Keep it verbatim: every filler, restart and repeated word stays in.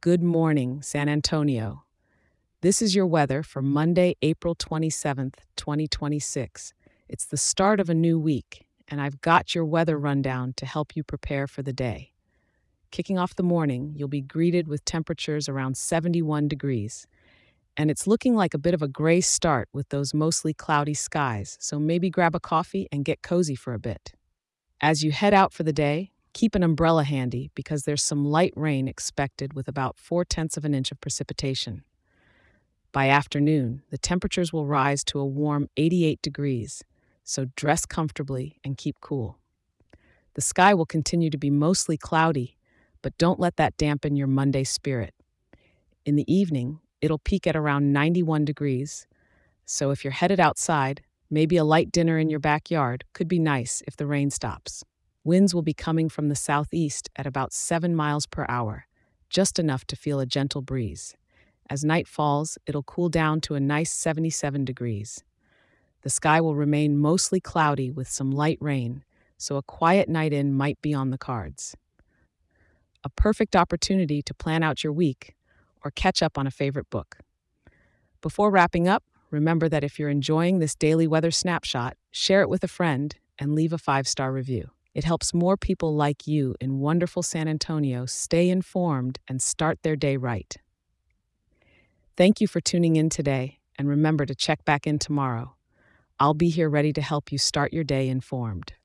Good morning, San Antonio. This is your weather for Monday, April twenty-seventh, twenty twenty-six. It's the start of a new week, and I've got your weather rundown to help you prepare for the day. Kicking off the morning, you'll be greeted with temperatures around seventy-one degrees, and it's looking like a bit of a gray start with those mostly cloudy skies, so maybe grab a coffee and get cozy for a bit. As you head out for the day, keep an umbrella handy because there's some light rain expected with about four tenths of an inch of precipitation. By afternoon, the temperatures will rise to a warm eighty-eight degrees, so dress comfortably and keep cool. The sky will continue to be mostly cloudy, but don't let that dampen your Monday spirit. In the evening, it'll peak at around ninety-one degrees, so if you're headed outside, maybe a light dinner in your backyard could be nice if the rain stops. Winds will be coming from the southeast at about seven miles per hour, just enough to feel a gentle breeze. As night falls, it'll cool down to a nice seventy-seven degrees. The sky will remain mostly cloudy with some light rain, so a quiet night in might be on the cards. A perfect opportunity to plan out your week or catch up on a favorite book. Before wrapping up, remember that if you're enjoying this daily weather snapshot, share it with a friend and leave a five-star review. It helps more people like you in wonderful San Antonio stay informed and start their day right. Thank you for tuning in today, and remember to check back in tomorrow. I'll be here ready to help you start your day informed.